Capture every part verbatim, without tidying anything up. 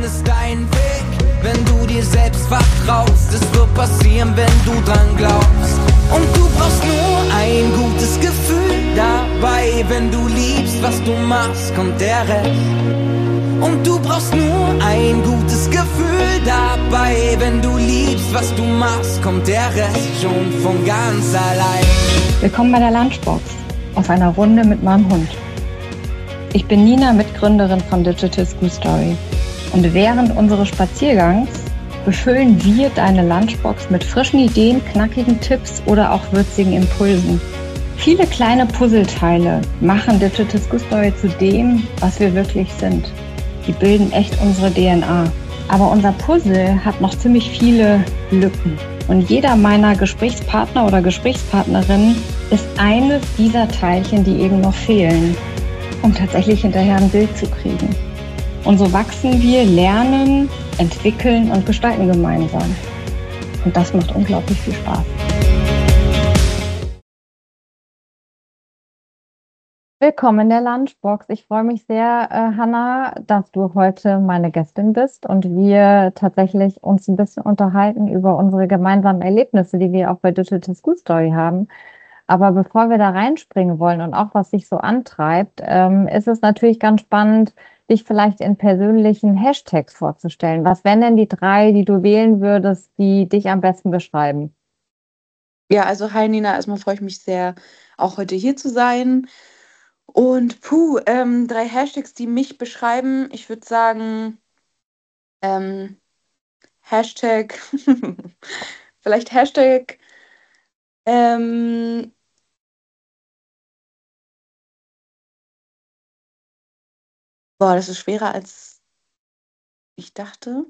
findest deinen Weg, wenn du dir selbst vertraust. Es wird passieren, wenn du dran glaubst. Und du brauchst nur ein gutes Gefühl dabei. Wenn du liebst, was du machst, kommt der Rest. Und du brauchst nur ein gutes Gefühl dabei. Wenn du liebst, was du machst, kommt der Rest schon von ganz allein. Willkommen bei der Lunchbox auf einer Runde mit meinem Hund. Ich bin Nina, Mitgründerin von Digital School Story. Und während unseres Spaziergangs befüllen wir deine Lunchbox mit frischen Ideen, knackigen Tipps oder auch würzigen Impulsen. Viele kleine Puzzleteile machen Digital School Story zu dem, was wir wirklich sind. Die bilden echt unsere D N A. Aber unser Puzzle hat noch ziemlich viele Lücken. Und jeder meiner Gesprächspartner oder Gesprächspartnerinnen ist eines dieser Teilchen, die eben noch fehlen, um tatsächlich hinterher ein Bild zu kriegen. Und so wachsen wir, lernen, entwickeln und gestalten gemeinsam. Und das macht unglaublich viel Spaß. Willkommen in der Lunchbox. Ich freue mich sehr, äh, Hanna, dass du heute meine Gästin bist und wir tatsächlich uns ein bisschen unterhalten über unsere gemeinsamen Erlebnisse, die wir auch bei Digital School Story haben. Aber bevor wir da reinspringen wollen und auch was dich so antreibt, ähm, ist es natürlich ganz spannend, dich vielleicht in persönlichen Hashtags vorzustellen. Was wären denn die drei, die du wählen würdest, die dich am besten beschreiben? Ja, also hi Nina, erstmal freue ich mich sehr, auch heute hier zu sein. Und puh, ähm, drei Hashtags, die mich beschreiben. Ich würde sagen, ähm, Hashtag, vielleicht Hashtag, ähm, boah, das ist schwerer als ich dachte.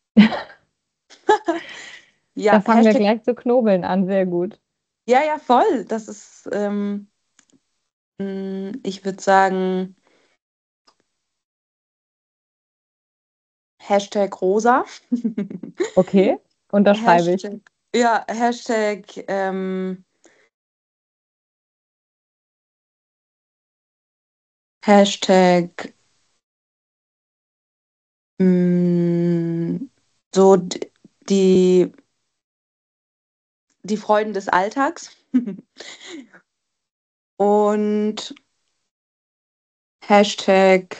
Ja, Da fangen wir Hashtag, gleich zu knobeln an, sehr gut. ja, ja, voll. Das ist, ähm, mh, ich würde sagen, Hashtag rosa. Okay, unterschreibe ich. Hashtag, ja, Hashtag, ähm, Hashtag, mh, so d- die, die Freuden des Alltags. Und Hashtag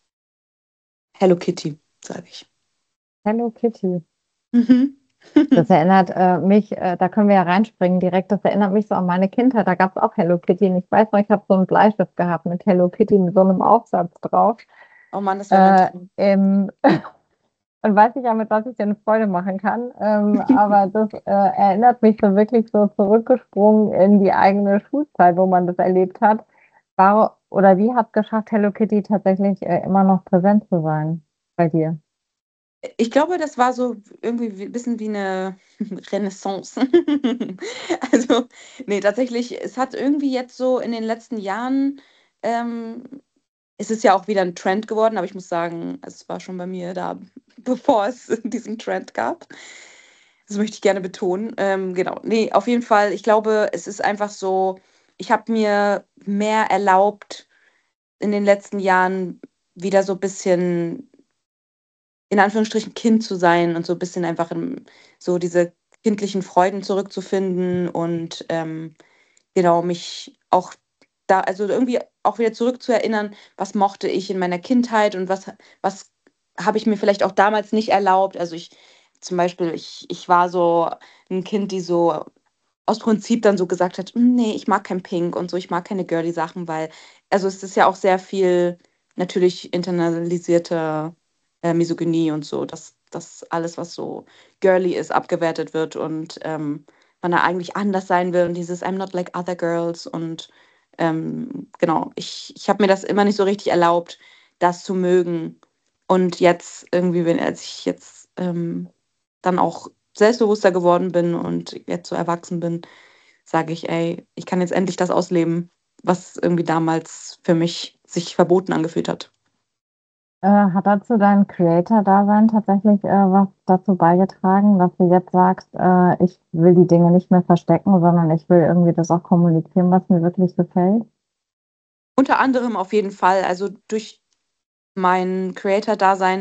Hello Kitty, sage ich. Hello Kitty. Mhm. Das erinnert äh, mich, äh, da können wir ja reinspringen direkt, das erinnert mich so an meine Kindheit. Da gab es auch Hello Kitty. Und ich weiß noch, ich habe so einen Bleistift gehabt mit Hello Kitty mit so einem Aufsatz drauf. Oh Mann, das wäre mein Äh, Traum. im, und weiß nicht ja, mit was ich denn Freude machen kann. Ähm, aber das äh, erinnert mich so wirklich so zurückgesprungen in die eigene Schulzeit, wo man das erlebt hat. War, oder wie hat es geschafft, Hello Kitty tatsächlich äh, immer noch präsent zu sein bei dir? Ich glaube, das war so irgendwie ein bisschen wie eine Renaissance. Also, nee, tatsächlich, es hat irgendwie jetzt so in den letzten Jahren, ähm, es ist ja auch wieder ein Trend geworden, aber ich muss sagen, es war schon bei mir da, bevor es diesen Trend gab. Das möchte ich gerne betonen. Ähm, genau. Nee, auf jeden Fall, ich glaube, es ist einfach so, ich habe mir mehr erlaubt, in den letzten Jahren wieder so ein bisschen in Anführungsstrichen Kind zu sein und so ein bisschen einfach in, so diese kindlichen Freuden zurückzufinden und ähm, genau mich auch da, also irgendwie auch wieder zurückzuerinnern, was mochte ich in meiner Kindheit und was, was habe ich mir vielleicht auch damals nicht erlaubt. Also ich zum Beispiel, ich, ich war so ein Kind, die so aus Prinzip dann so gesagt hat, "Mm, nee, ich mag kein Pink und so, ich mag keine girly Sachen, weil, also es ist ja auch sehr viel natürlich internalisierte äh, Misogynie und so, dass das alles, was so girly ist, abgewertet wird und ähm, man da eigentlich anders sein will und dieses I'm not like other girls und ähm, genau, ich, ich habe mir das immer nicht so richtig erlaubt, das zu mögen. Und jetzt irgendwie, wenn, als ich jetzt ähm, dann auch selbstbewusster geworden bin und jetzt so erwachsen bin, sage ich, ey, ich kann jetzt endlich das ausleben, was irgendwie damals für mich sich verboten angefühlt hat. Äh, hat dazu dein Creator-Dasein tatsächlich äh, was dazu beigetragen, dass du jetzt sagst, äh, ich will die Dinge nicht mehr verstecken, sondern ich will irgendwie das auch kommunizieren, was mir wirklich gefällt? Unter anderem auf jeden Fall, also durch mein Creator-Dasein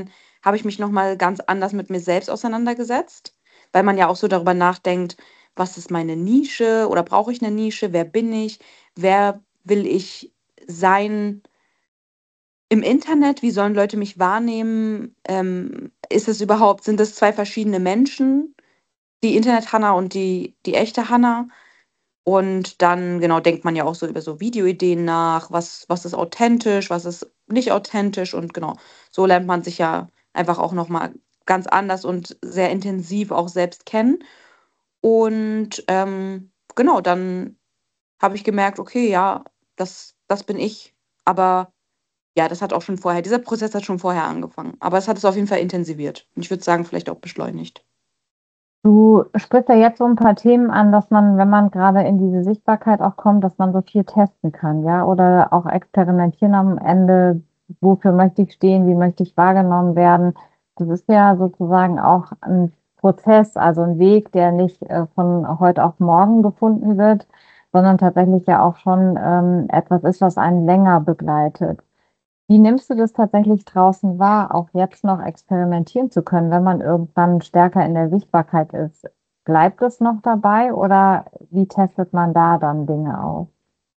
habe ich mich nochmal ganz anders mit mir selbst auseinandergesetzt, weil man ja auch so darüber nachdenkt, was ist meine Nische oder brauche ich eine Nische, wer bin ich, wer will ich sein im Internet, wie sollen Leute mich wahrnehmen, ähm, ist es überhaupt, sind es zwei verschiedene Menschen, die Internet-Hannah und die, die echte Hannah? Und dann, genau, denkt man ja auch so über so Videoideen nach, was, was ist authentisch, was ist nicht authentisch und genau, so lernt man sich ja einfach auch nochmal ganz anders und sehr intensiv auch selbst kennen. Und ähm, genau, dann habe ich gemerkt, okay, ja, das, das bin ich. Aber ja, das hat auch schon vorher, dieser Prozess hat schon vorher angefangen. Aber es hat es auf jeden Fall intensiviert. Und ich würde sagen, vielleicht auch beschleunigt. Du sprichst ja jetzt so ein paar Themen an, dass man, wenn man gerade in diese Sichtbarkeit auch kommt, dass man so viel testen kann, ja, oder auch experimentieren am Ende, wofür möchte ich stehen, wie möchte ich wahrgenommen werden. Das ist ja sozusagen auch ein Prozess, also ein Weg, der nicht äh, von heute auf morgen gefunden wird, sondern tatsächlich ja auch schon ähm, etwas ist, was einen länger begleitet. Wie nimmst du das tatsächlich draußen wahr, auch jetzt noch experimentieren zu können, wenn man irgendwann stärker in der Sichtbarkeit ist? Bleibt es noch dabei oder wie testet man da dann Dinge aus?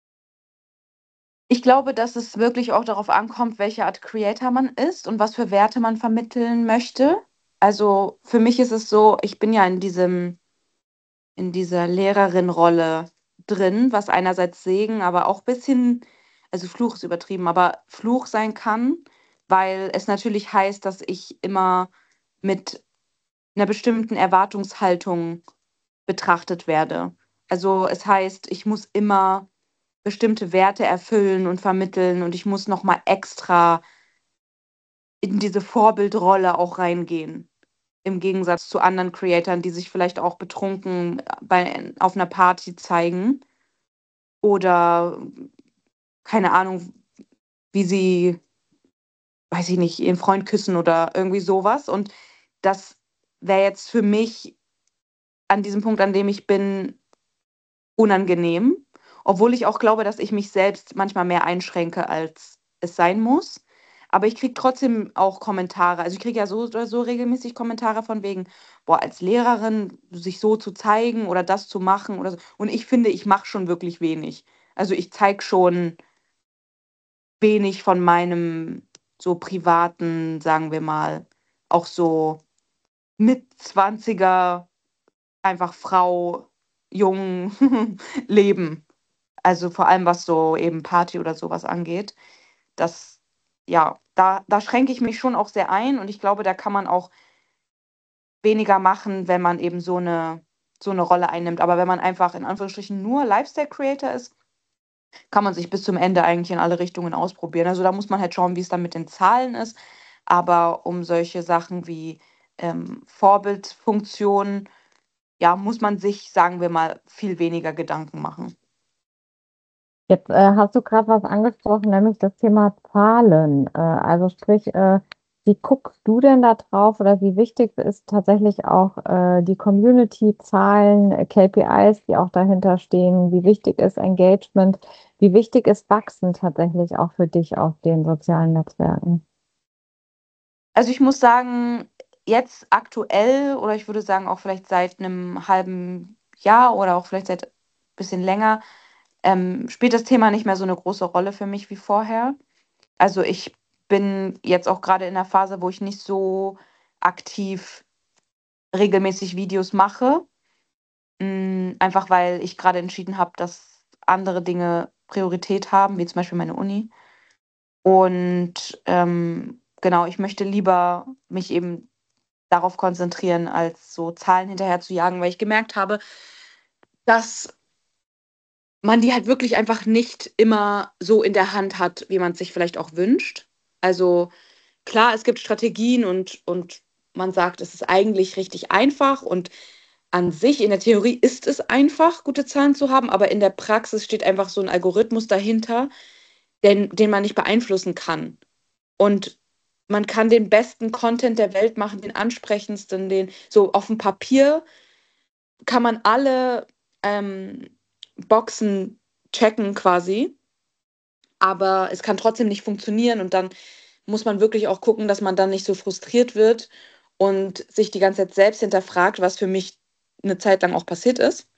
Ich glaube, dass es wirklich auch darauf ankommt, welche Art Creator man ist und was für Werte man vermitteln möchte. Also für mich ist es so, ich bin ja in diesem, in dieser Lehrerin-Rolle drin, was einerseits Segen, aber auch ein bisschen, also Fluch ist übertrieben, aber Fluch sein kann, weil es natürlich heißt, dass ich immer mit einer bestimmten Erwartungshaltung betrachtet werde. Also es heißt, ich muss immer bestimmte Werte erfüllen und vermitteln und ich muss noch mal extra in diese Vorbildrolle auch reingehen. Im Gegensatz zu anderen Creatoren, die sich vielleicht auch betrunken bei, auf einer Party zeigen oder keine Ahnung, wie sie, weiß ich nicht, ihren Freund küssen oder irgendwie sowas. Und das wäre jetzt für mich an diesem Punkt, an dem ich bin, unangenehm, obwohl ich auch glaube, dass ich mich selbst manchmal mehr einschränke, als es sein muss. Aber ich kriege trotzdem auch Kommentare. Also ich kriege ja so oder so regelmäßig Kommentare von wegen, boah, als Lehrerin sich so zu zeigen oder das zu machen oder so. Und ich finde, ich mache schon wirklich wenig. Also ich zeige schon wenig von meinem so privaten, sagen wir mal, auch so mit zwanziger einfach Frau, jung Leben. Also vor allem, was so eben Party oder sowas angeht. Das, ja, da, da schränke ich mich schon auch sehr ein und ich glaube, da kann man auch weniger machen, wenn man eben so eine, so eine Rolle einnimmt. Aber wenn man einfach in Anführungsstrichen nur Lifestyle-Creator ist, kann man sich bis zum Ende eigentlich in alle Richtungen ausprobieren. Also da muss man halt schauen, wie es dann mit den Zahlen ist. Aber um solche Sachen wie ähm, Vorbildfunktionen, ja, muss man sich, sagen wir mal, viel weniger Gedanken machen. Jetzt äh, hast du gerade was angesprochen, nämlich das Thema Zahlen. Äh, also sprich, äh, wie guckst du denn da drauf oder wie wichtig ist tatsächlich auch äh, die Community-Zahlen, äh, K P Is, die auch dahinter stehen? Wie wichtig ist Engagement? Wie wichtig ist Wachsen tatsächlich auch für dich auf den sozialen Netzwerken? Also ich muss sagen, jetzt aktuell oder ich würde sagen auch vielleicht seit einem halben Jahr oder auch vielleicht seit ein bisschen länger, ähm, spielt das Thema nicht mehr so eine große Rolle für mich wie vorher. Also ich bin jetzt auch gerade in der Phase, wo ich nicht so aktiv regelmäßig Videos mache, mm, einfach weil ich gerade entschieden habe, dass andere Dinge Priorität haben, wie zum Beispiel meine Uni. Und ähm, genau, ich möchte lieber mich eben darauf konzentrieren, als so Zahlen hinterher zu jagen, weil ich gemerkt habe, dass man die halt wirklich einfach nicht immer so in der Hand hat, wie man es sich vielleicht auch wünscht. Also klar, es gibt Strategien und, und man sagt, es ist eigentlich richtig einfach und an sich in der Theorie ist es einfach, gute Zahlen zu haben, aber in der Praxis steht einfach so ein Algorithmus dahinter, den, den man nicht beeinflussen kann. Und man kann den besten Content der Welt machen, den ansprechendsten, den so auf dem Papier kann man alle ähm, Boxen checken quasi, aber es kann trotzdem nicht funktionieren und dann muss man wirklich auch gucken, dass man dann nicht so frustriert wird und sich die ganze Zeit selbst hinterfragt, was für mich eine Zeit lang auch passiert ist.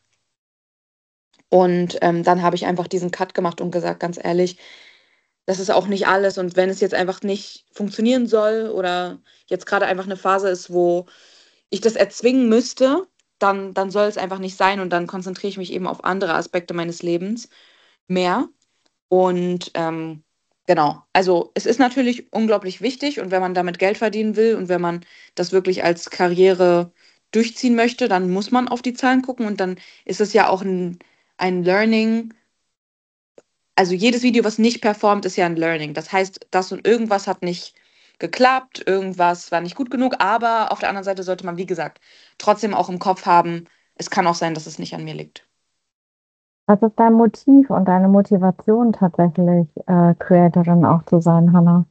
Und ähm, dann habe ich einfach diesen Cut gemacht und gesagt, ganz ehrlich, das ist auch nicht alles. Und wenn es jetzt einfach nicht funktionieren soll oder jetzt gerade einfach eine Phase ist, wo ich das erzwingen müsste, dann, dann soll es einfach nicht sein. Und dann konzentriere ich mich eben auf andere Aspekte meines Lebens mehr. Und ähm, genau, also es ist natürlich unglaublich wichtig und wenn man damit Geld verdienen will und wenn man das wirklich als Karriere durchziehen möchte, dann muss man auf die Zahlen gucken und dann ist es ja auch ein, ein Learning. Also jedes Video, was nicht performt, ist ja ein Learning. Das heißt, das und irgendwas hat nicht geklappt, irgendwas war nicht gut genug, aber auf der anderen Seite sollte man, wie gesagt, trotzdem auch im Kopf haben, es kann auch sein, dass es nicht an mir liegt. Was ist dein Motiv und deine Motivation tatsächlich, äh, Creatorin auch zu sein, Hannah?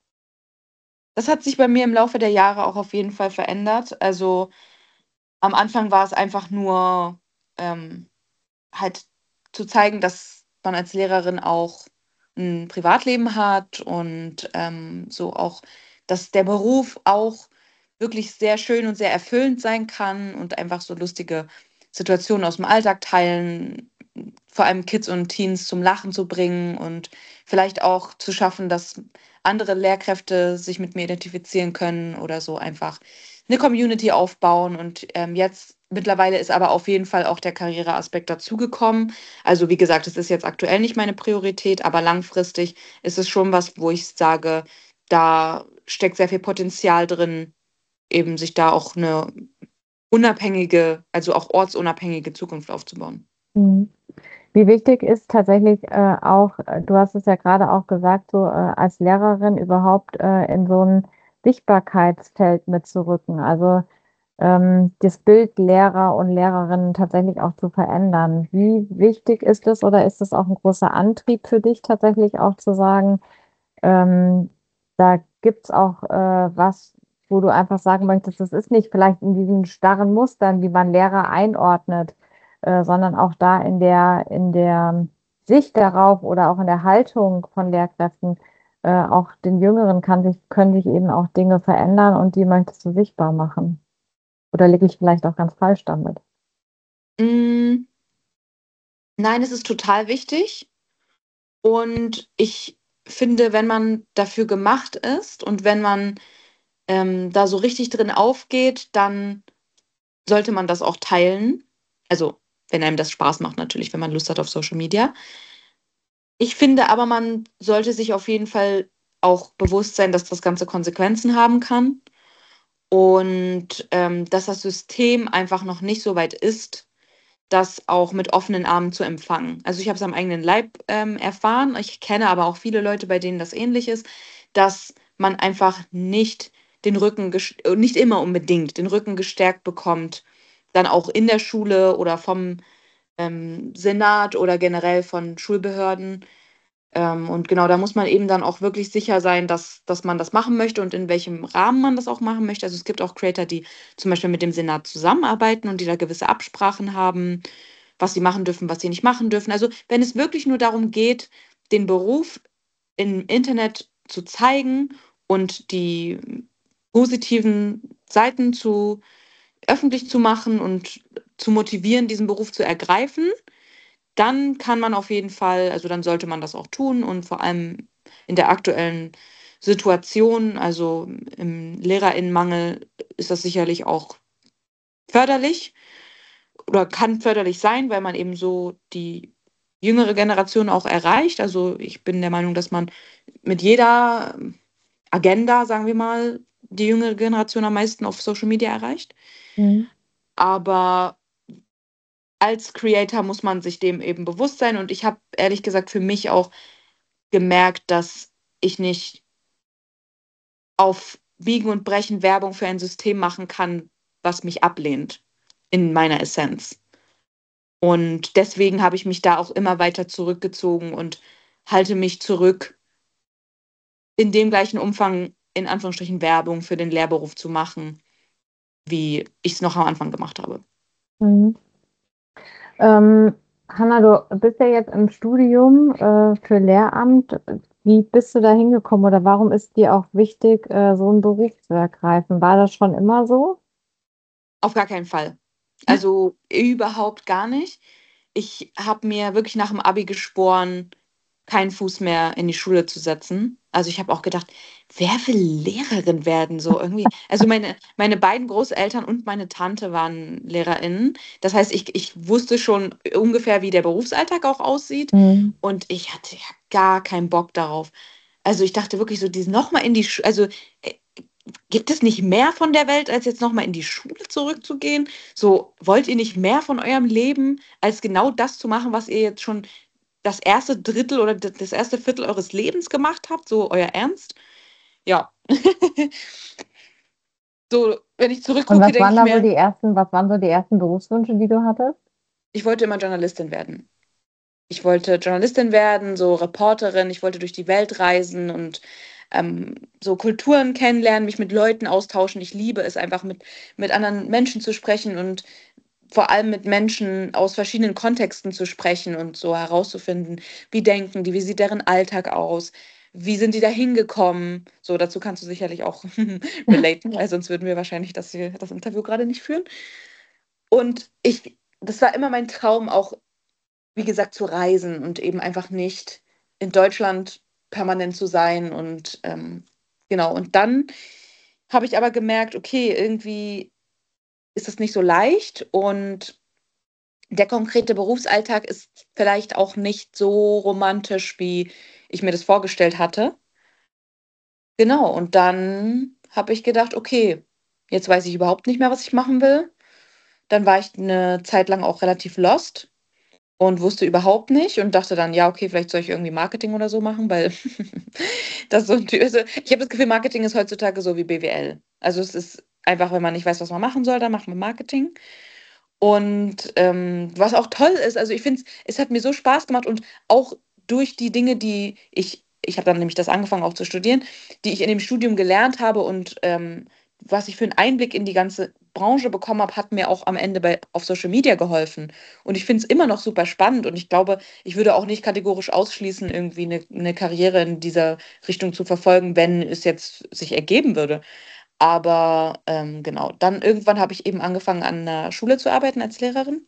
Das hat sich bei mir im Laufe der Jahre auch auf jeden Fall verändert. Also am Anfang war es einfach nur ähm, halt zu zeigen, dass man als Lehrerin auch ein Privatleben hat und ähm, so auch, dass der Beruf auch wirklich sehr schön und sehr erfüllend sein kann und einfach so lustige Situationen aus dem Alltag teilen, vor allem Kids und Teens zum Lachen zu bringen und vielleicht auch zu schaffen, dass andere Lehrkräfte sich mit mir identifizieren können oder so einfach eine Community aufbauen. Und ähm, jetzt mittlerweile ist aber auf jeden Fall auch der Karriereaspekt dazugekommen. Also wie gesagt, es ist jetzt aktuell nicht meine Priorität, aber langfristig ist es schon was, wo ich sage, da steckt sehr viel Potenzial drin, eben sich da auch eine unabhängige, also auch ortsunabhängige Zukunft aufzubauen. Mhm. Wie wichtig ist tatsächlich äh, auch, äh, du hast es ja gerade auch gesagt, so äh, als Lehrerin überhaupt äh, in so ein Sichtbarkeitsfeld mitzurücken, also ähm, das Bild Lehrer und Lehrerinnen tatsächlich auch zu verändern. Wie wichtig ist es oder ist es auch ein großer Antrieb für dich tatsächlich auch zu sagen, ähm, da gibt es auch äh, was, wo du einfach sagen möchtest, das ist nicht vielleicht in diesen starren Mustern, wie man Lehrer einordnet, äh, sondern auch da in der, in der Sicht darauf oder auch in der Haltung von Lehrkräften, äh, auch den Jüngeren kann sich, können sich eben auch Dinge verändern und die möchtest du sichtbar machen. Oder liege ich vielleicht auch ganz falsch damit? Mm, nein, es ist total wichtig und ich finde, wenn man dafür gemacht ist und wenn man ähm, da so richtig drin aufgeht, dann sollte man das auch teilen. Also, wenn einem das Spaß macht, natürlich, wenn man Lust hat auf Social Media. Ich finde aber, man sollte sich auf jeden Fall auch bewusst sein, dass das Ganze Konsequenzen haben kann und ähm, dass das System einfach noch nicht so weit ist, das auch mit offenen Armen zu empfangen. Also ich habe es am eigenen Leib ähm, erfahren. Ich kenne aber auch viele Leute, bei denen das ähnlich ist, dass man einfach nicht den Rücken, ges- äh, nicht immer unbedingt den Rücken gestärkt bekommt, dann auch in der Schule oder vom ähm, Senat oder generell von Schulbehörden. Ähm, und genau, da muss man eben dann auch wirklich sicher sein, dass, dass man das machen möchte und in welchem Rahmen man das auch machen möchte. Also es gibt auch Creator, die zum Beispiel mit dem Senat zusammenarbeiten und die da gewisse Absprachen haben, was sie machen dürfen, was sie nicht machen dürfen. Also wenn es wirklich nur darum geht, den Beruf im Internet zu zeigen und die positiven Seiten zu öffentlich zu machen und zu motivieren, diesen Beruf zu ergreifen, dann kann man auf jeden Fall, also dann sollte man das auch tun und vor allem in der aktuellen Situation, also im Lehrerinnenmangel, ist das sicherlich auch förderlich oder kann förderlich sein, weil man eben so die jüngere Generation auch erreicht. Also ich bin der Meinung, dass man mit jeder Agenda, sagen wir mal, die jüngere Generation am meisten auf Social Media erreicht. Mhm. Aber als Creator muss man sich dem eben bewusst sein. Und ich habe ehrlich gesagt für mich auch gemerkt, dass ich nicht auf Biegen und Brechen Werbung für ein System machen kann, was mich ablehnt in meiner Essenz. Und deswegen habe ich mich da auch immer weiter zurückgezogen und halte mich zurück, in dem gleichen Umfang in Anführungsstrichen Werbung für den Lehrberuf zu machen, wie ich es noch am Anfang gemacht habe. Mhm. Ähm, Hanna, du bist ja jetzt im Studium äh, für Lehramt. Wie bist du da hingekommen oder warum ist dir auch wichtig, äh, so einen Beruf zu ergreifen? War das schon immer so? Auf gar keinen Fall. Also, überhaupt gar nicht. Ich habe mir wirklich nach dem Abi geschworen, keinen Fuß mehr in die Schule zu setzen. Also, ich habe auch gedacht: „Wer will Lehrerin werden?“ So irgendwie. Also, meine meine beiden Großeltern und meine Tante waren LehrerInnen. Das heißt, ich ich wusste schon ungefähr, wie der Berufsalltag auch aussieht Mhm. und ich hatte ja gar keinen Bock darauf. Also, ich dachte wirklich so, dieses noch mal in die Sch also, äh, gibt es nicht mehr von der Welt, als jetzt noch mal in die Schule zurückzugehen? So, wollt ihr nicht mehr von eurem Leben, als genau das zu machen, was ihr jetzt schon das erste Drittel oder d das erste Viertel eures Lebens gemacht habt? So euer Ernst? Ja. So, wenn ich Und zurückgucke, was denke waren ich da so mir, die ersten was waren so die ersten Berufswünsche, die du hattest? ich wollte immer Journalistin werden. Ich wollte Journalistin werden, so Reporterin. Ich wollte durch die Welt reisen und, ähm, so Kulturen kennenlernen, mich mit Leuten austauschen. Ich liebe es einfach, mit mit anderen Menschen zu sprechen und vor allem mit Menschen aus verschiedenen Kontexten zu sprechen und so herauszufinden, wie denken die, wie sieht deren Alltag aus, wie sind die da hingekommen? So, dazu kannst du sicherlich auch relaten, weil sonst würden wir wahrscheinlich das hier das Interview gerade nicht führen. Und ich das war immer mein Traum, auch, wie gesagt, zu reisen und eben einfach nicht in Deutschland permanent zu sein und, ähm genau. Und dann habe ich aber gemerkt, okay, irgendwie ist das nicht so leicht und der konkrete Berufsalltag ist vielleicht auch nicht so romantisch, wie ich mir das vorgestellt hatte. Genau, und dann habe ich gedacht: „Okay, jetzt weiß ich überhaupt nicht mehr, was ich machen will.“ Dann war ich eine Zeit lang auch relativ lost und wusste überhaupt nicht und dachte dann: „Ja, okay, vielleicht soll ich irgendwie Marketing oder so machen“, weil das so 'n Tü also, ich habe das Gefühl, Marketing ist heutzutage so wie B W L. Also, es ist einfach, wenn man nicht weiß, was man machen soll, dann macht man Marketing. Und, ähm, was auch toll ist, also, ich finde es es hat mir so Spaß gemacht und auch durch die Dinge, die ich ich habe dann nämlich das angefangen auch zu studieren, die ich in dem Studium gelernt habe und, ähm, was ich für 'n Einblick in die ganze Branche bekommen habe, hat mir auch am Ende bei auf Social Media geholfen. Und ich finde es immer noch super spannend und ich glaube, ich würde auch nicht kategorisch ausschließen, irgendwie 'ne 'ne Karriere in dieser Richtung zu verfolgen, wenn es jetzt sich ergeben würde. Aber, ähm, genau, dann irgendwann habe ich eben angefangen, an 'ner Schule zu arbeiten als Lehrerin,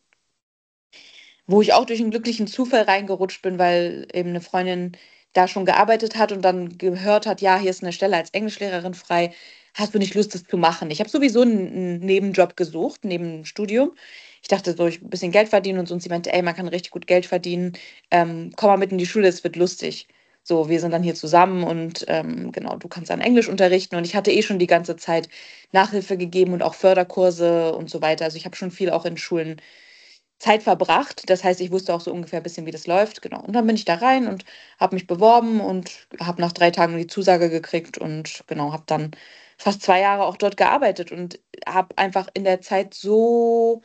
wo ich auch durch 'n glücklichen Zufall reingerutscht bin, weil eben 'ne Freundin da schon gearbeitet hat und dann gehört hat: „Ja, hier ist 'ne Stelle als Englischlehrerin frei. Hast du nicht Lust, das zu machen?“ Ich habe sowieso 'n 'n Nebenjob gesucht, neben dem Studium. Ich dachte so, ich bisschen Geld verdienen und so und sie meinte: „Ey, man kann richtig gut Geld verdienen. Ähm, komm mal mit in die Schule, es wird lustig.“ So, wir sind dann hier zusammen und, ähm, genau, du kannst dann Englisch unterrichten und ich hatte eh schon die ganze Zeit Nachhilfe gegeben und auch Förderkurse und so weiter. Also, ich habe schon viel auch in Schulen Zeit verbracht. Das heißt, ich wusste auch so ungefähr ein bisschen, wie das läuft, genau. Und dann bin ich da rein und habe mich beworben und habe nach drei Tagen die Zusage gekriegt und genau, habe dann fast zwei Jahre auch dort gearbeitet und habe einfach in der Zeit so,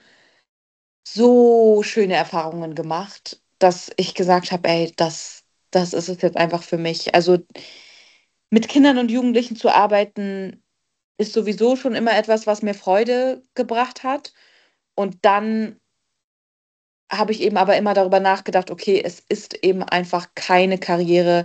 so schöne Erfahrungen gemacht, dass ich gesagt habe: „Ey, das das ist es jetzt einfach für mich.“ Also, mit Kindern und Jugendlichen zu arbeiten, ist sowieso schon immer etwas, was mir Freude gebracht hat. Und dann habe ich eben aber immer darüber nachgedacht: „Okay, es ist eben einfach keine Karriere,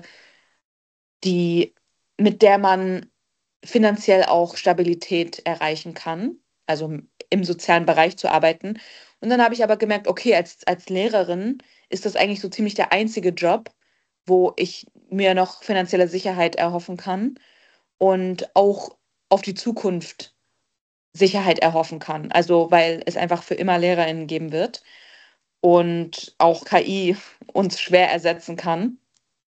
die mit der man finanziell auch Stabilität erreichen kann, also, im im sozialen Bereich zu arbeiten.“ Und dann habe ich aber gemerkt: „Okay, als als Lehrerin ist das eigentlich so ziemlich der einzige Job, wo ich mir noch finanzielle Sicherheit erhoffen kann und auch auf die Zukunft Sicherheit erhoffen kann.“ Also, weil es einfach für immer LehrerInnen geben wird und auch K I uns schwer ersetzen kann.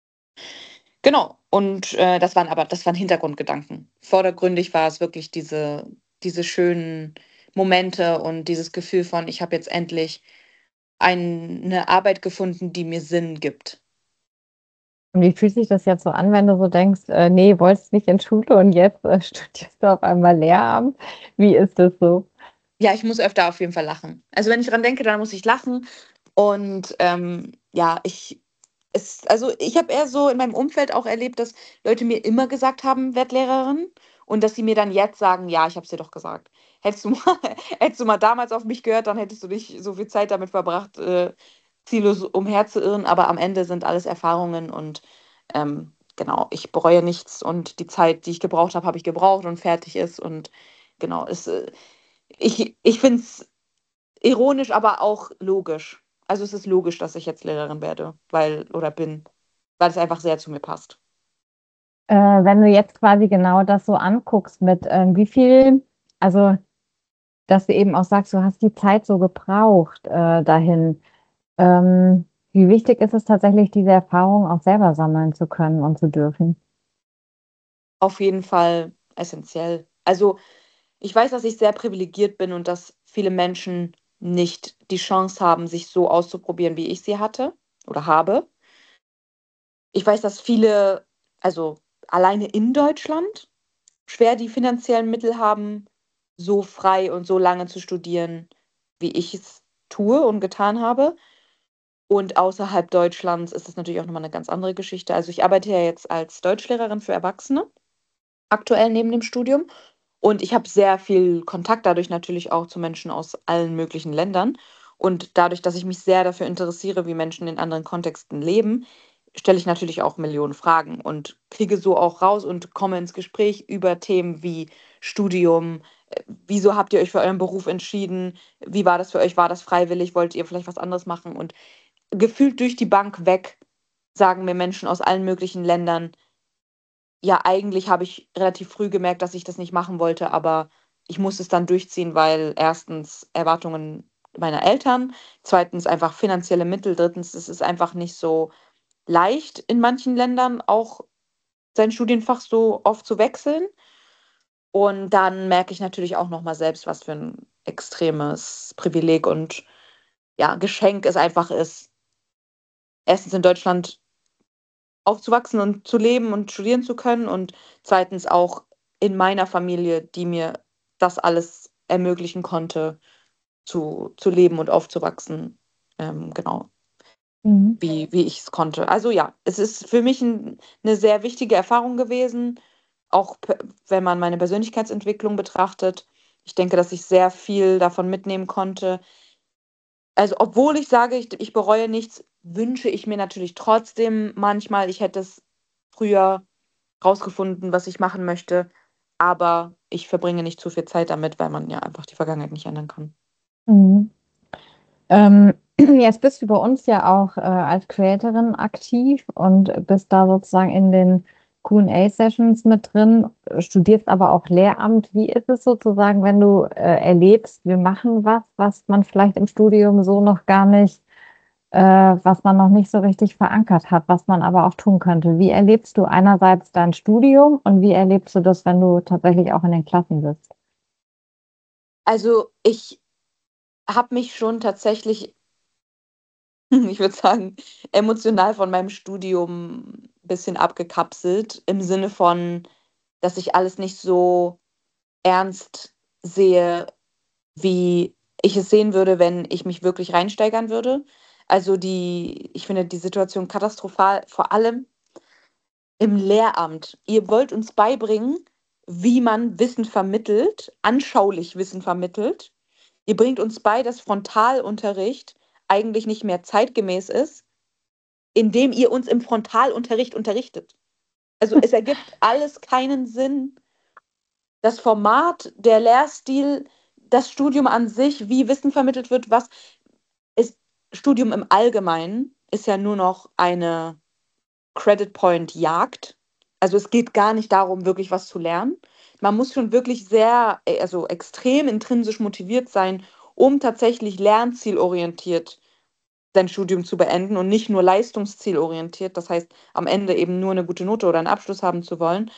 Genau. Und, äh, das waren aber das waren Hintergrundgedanken. Vordergründig war es wirklich diese diese schönen Momente und dieses Gefühl von: „Ich habe jetzt endlich ein 'ne Arbeit gefunden, die mir Sinn gibt.“ Und wie fühlt sich das jetzt so an, wenn du so denkst, äh, ne, wolltest nicht in Schule und jetzt, äh, studierst du auf einmal Lehramt? Wie ist das so? Ja, ich muss öfter auf jeden Fall lachen. Also, wenn ich dran denke, dann muss ich lachen und, ähm, ja, ich es also, ich habe eher so in meinem Umfeld auch erlebt, dass Leute mir immer gesagt haben: „Werd Lehrerin“ und dass sie mir dann jetzt sagen: „Ja, ich habe es dir doch gesagt. Hättest du mal hättest du mal damals auf mich gehört, dann hättest du nicht so viel Zeit damit verbracht, äh, ziellos umherzuirren.“ Aber am Ende sind alles Erfahrungen und, ähm, genau, ich bereue nichts und die Zeit, die ich gebraucht habe, habe ich gebraucht und fertig ist. Und genau, es, äh, ich, ich finde es ironisch, aber auch logisch. Also es ist logisch, dass ich jetzt Lehrerin werde, weil oder bin, weil es einfach sehr zu mir passt. Äh, wenn du jetzt quasi genau das so anguckst mit ähm, wie viel, also dass du eben auch sagst, du hast die Zeit so gebraucht äh, dahin. Ähm, wie wichtig ist es tatsächlich, diese Erfahrung auch selber sammeln zu können und zu dürfen? Auf jeden Fall essentiell. Also ich weiß, dass ich sehr privilegiert bin und dass viele Menschen nicht die Chance haben, sich so auszuprobieren, wie ich sie hatte oder habe. Ich weiß, dass viele, also alleine in Deutschland, schwer die finanziellen Mittel haben, so frei und so lange zu studieren, wie ich es tue und getan habe. Und außerhalb Deutschlands ist es natürlich auch nochmal eine ganz andere Geschichte. Also ich arbeite ja jetzt als Deutschlehrerin für Erwachsene, aktuell neben dem Studium. Und ich habe sehr viel Kontakt dadurch natürlich auch zu Menschen aus allen möglichen Ländern. Und dadurch, dass ich mich sehr dafür interessiere, wie Menschen in anderen Kontexten leben, stelle ich natürlich auch Millionen Fragen und kriege so auch raus und komme ins Gespräch über Themen wie Studium. äh, Wieso habt ihr euch für euren Beruf entschieden? Wie war das für euch? War das freiwillig? Wollt ihr vielleicht was anderes machen? Und gefühlt durch die Bank weg sagen mir Menschen aus allen möglichen Ländern, ja, eigentlich habe ich relativ früh gemerkt, dass ich das nicht machen wollte, aber ich musste es dann durchziehen, weil erstens Erwartungen meiner Eltern, zweitens einfach finanzielle Mittel, drittens es ist einfach nicht so leicht in manchen Ländern auch sein Studienfach so oft zu wechseln. Und dann merke ich natürlich auch noch mal selbst, was für ein extremes Privileg und ja, Geschenk es einfach ist, erstens in Deutschland aufzuwachsen und zu leben und studieren zu können und zweitens auch in meiner Familie, die mir das alles ermöglichen konnte, zu, zu leben und aufzuwachsen. Ähm, genau, Mhm. wie, wie ich es konnte. Also ja, es ist für mich ein, eine sehr wichtige Erfahrung gewesen, auch pe- wenn man meine Persönlichkeitsentwicklung betrachtet. Ich denke, dass ich sehr viel davon mitnehmen konnte. Also, obwohl ich sage, ich, ich bereue nichts, wünsche ich mir natürlich trotzdem manchmal, ich hätte es früher rausgefunden, was ich machen möchte, aber ich verbringe nicht zu viel Zeit damit, weil man ja einfach die Vergangenheit nicht ändern kann. Mhm. Ähm, jetzt bist du bei uns ja auch äh, als Creatorin aktiv und bist da sozusagen in den Q und A-Sessions mit drin, studierst aber auch Lehramt. Wie ist es sozusagen, wenn du äh, erlebst, wir machen was, was man vielleicht im Studium so noch gar nicht, äh, was man noch nicht so richtig verankert hat, was man aber auch tun könnte? Wie erlebst du einerseits dein Studium und wie erlebst du das, wenn du tatsächlich auch in den Klassen sitzt? Also ich habe mich schon tatsächlich, ich würde sagen, emotional von meinem Studium ein bisschen abgekapselt, im Sinne von, dass ich alles nicht so ernst sehe, wie ich es sehen würde, wenn ich mich wirklich reinsteigern würde. Also die, ich finde die Situation katastrophal, vor allem im Lehramt. Ihr wollt uns beibringen, wie man Wissen vermittelt, anschaulich Wissen vermittelt. Ihr bringt uns bei, dass Frontalunterricht eigentlich nicht mehr zeitgemäß ist, indem ihr uns im Frontalunterricht unterrichtet. Also es ergibt alles keinen Sinn. Das Format, der Lehrstil, das Studium an sich, wie Wissen vermittelt wird, was ist Studium im Allgemeinen, ist ja nur noch eine Credit Point Jagd. Also es geht gar nicht darum, wirklich was zu lernen. Man muss schon wirklich sehr, äh, also extrem intrinsisch motiviert sein, um tatsächlich lernzielorientiert sein Studium zu beenden und nicht nur leistungszielorientiert. Das heißt, am Ende eben nur eine gute Note oder einen Abschluss haben zu wollen.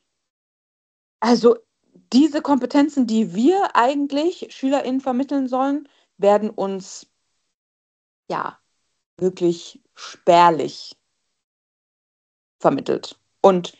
Also diese Kompetenzen, die wir eigentlich SchülerInnen vermitteln sollen, werden uns ja wirklich spärlich vermittelt. Und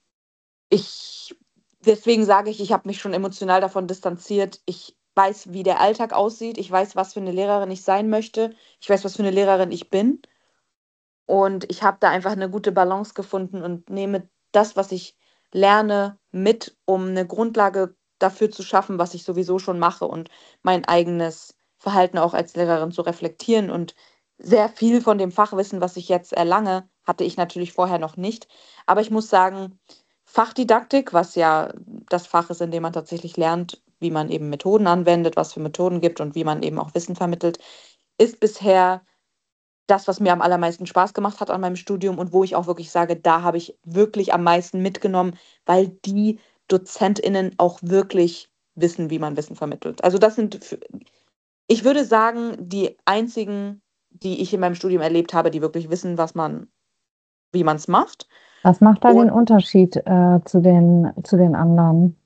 ich, deswegen sage ich, ich habe mich schon emotional davon distanziert. Ich weiß, wie der Alltag aussieht. Ich weiß, was für eine Lehrerin ich sein möchte. Ich weiß, was für eine Lehrerin ich bin. Und ich habe da einfach eine gute Balance gefunden und nehme das, was ich lerne, mit, um eine Grundlage dafür zu schaffen, was ich sowieso schon mache und mein eigenes Verhalten auch als Lehrerin zu reflektieren und sehr viel von dem Fachwissen, was ich jetzt erlange, hatte ich natürlich vorher noch nicht. Aber ich muss sagen, Fachdidaktik, was ja das Fach ist, in dem man tatsächlich lernt, wie man eben Methoden anwendet, was für Methoden gibt und wie man eben auch Wissen vermittelt, ist bisher das, was mir am allermeisten Spaß gemacht hat an meinem Studium und wo ich auch wirklich sage, da habe ich wirklich am meisten mitgenommen, weil die DozentInnen auch wirklich wissen, wie man Wissen vermittelt. Also das sind, f- ich würde sagen, die einzigen, die ich in meinem Studium erlebt habe, die wirklich wissen, was man, wie man es macht. Was macht da den Und Unterschied äh, zu den, zu den anderen?